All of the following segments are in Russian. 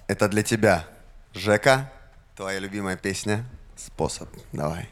Это для тебя. Жека, твоя любимая песня «Способ». Давай.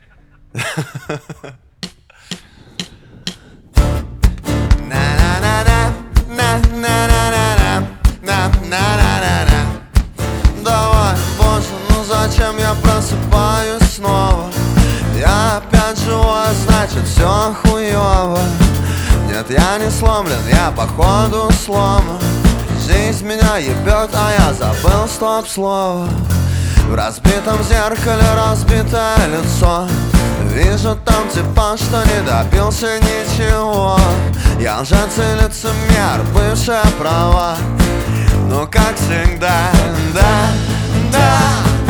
Давай, боже, ну зачем я просыпаюсь снова? Я опять живой, значит все хуёво. Нет, я не сломлен, я походу сломан. Жизнь меня ебет, а я забыл стоп-слово. В разбитом зеркале разбитое лицо. Вижу там типа, что не добился ничего. Я лжец и лицемер, бывшая права. Ну как всегда, да, да,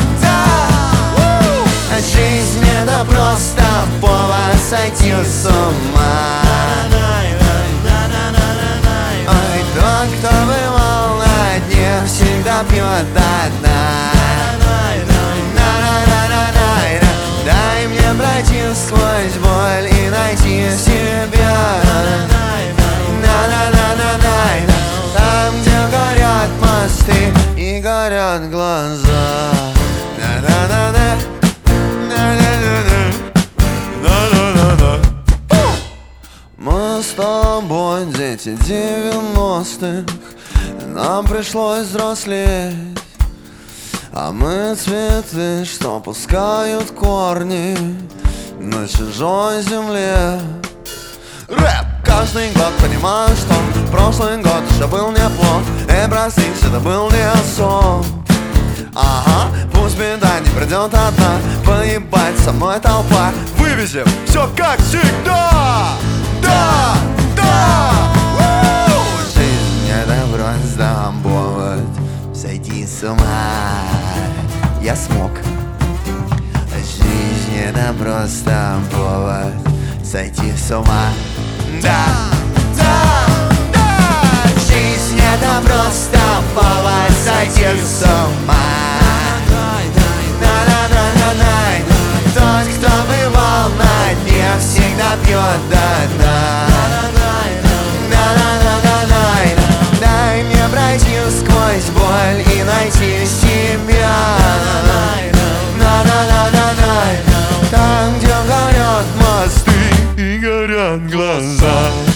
да. Жизнь это просто повод сойти с ума. Ой, тот, кто бывал на дне, всегда пьет до дна. Дай мне пройти сквозь боль и найти себя. Там, где горят мосты и горят глаза. Мы с тобой дети 90-х. Нам пришлось взрослеть. А мы цветы, что пускают корни на чужой земле. Рэп! Каждый год понимаю, что прошлый год уже был неплох. Простите, это был не сон. Ага, пусть беда не придет одна. Поебать со мной толпа. Вывезем все как всегда. Да, да. Жизнь это просто повод сойти с ума. Я смог. Жизнь это просто повод сойти с ума. Да, да, да. Жизнь это просто повод сойти с ума. Тот, кто бывал на дне, всегда пьет до дна. Дай мне пройти сквозь боль и найти себя. Там, где горят мосты и горят глаза.